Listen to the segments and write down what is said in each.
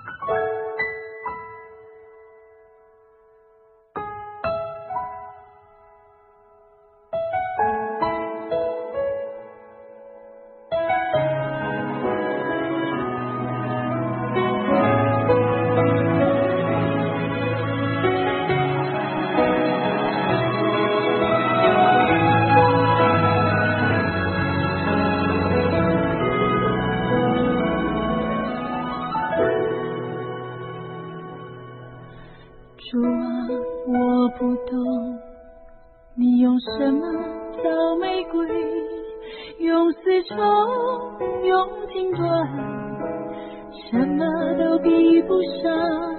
主啊，我不懂你用什么造玫瑰，用丝绸，用金缎，什么都比不上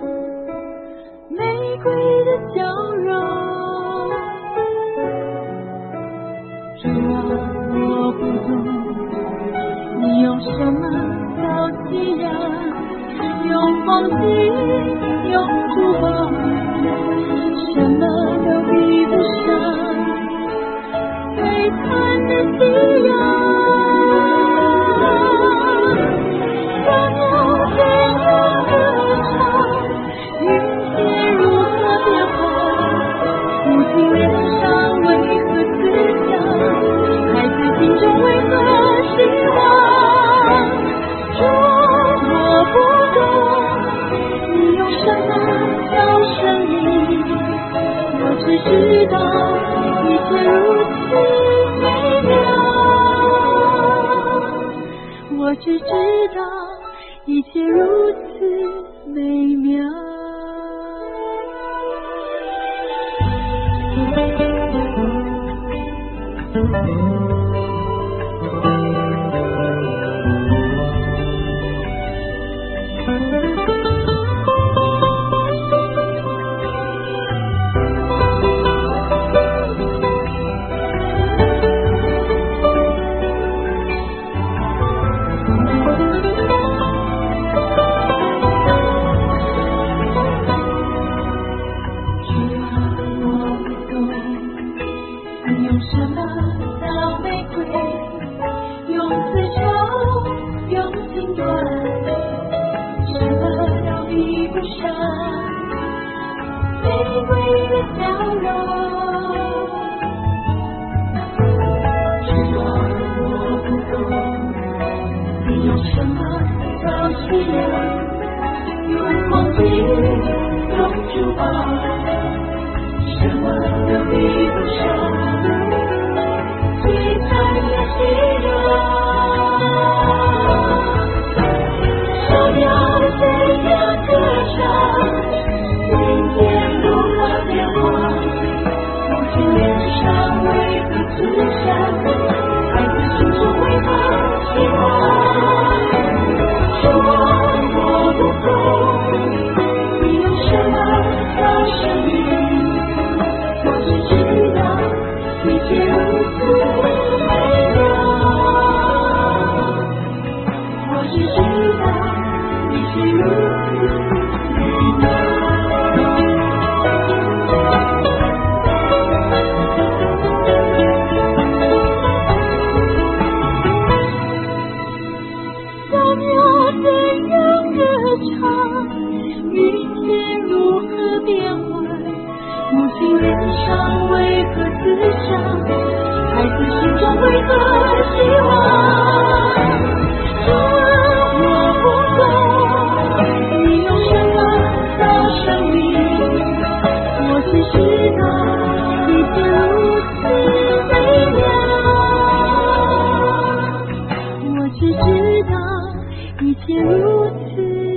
玫瑰的娇柔。主啊，我不懂你用什么造夕阳，用黄金，用珠宝，什么都比不上璀璨的夕阳。小鸟怎样歌唱，云线如何变化，母亲脸上为何慈祥，孩子心中为何希望。主啊，我不懂你用什么造生命，我只知道一切如此美妙，我只知道一切如此美妙。我只知道一切如此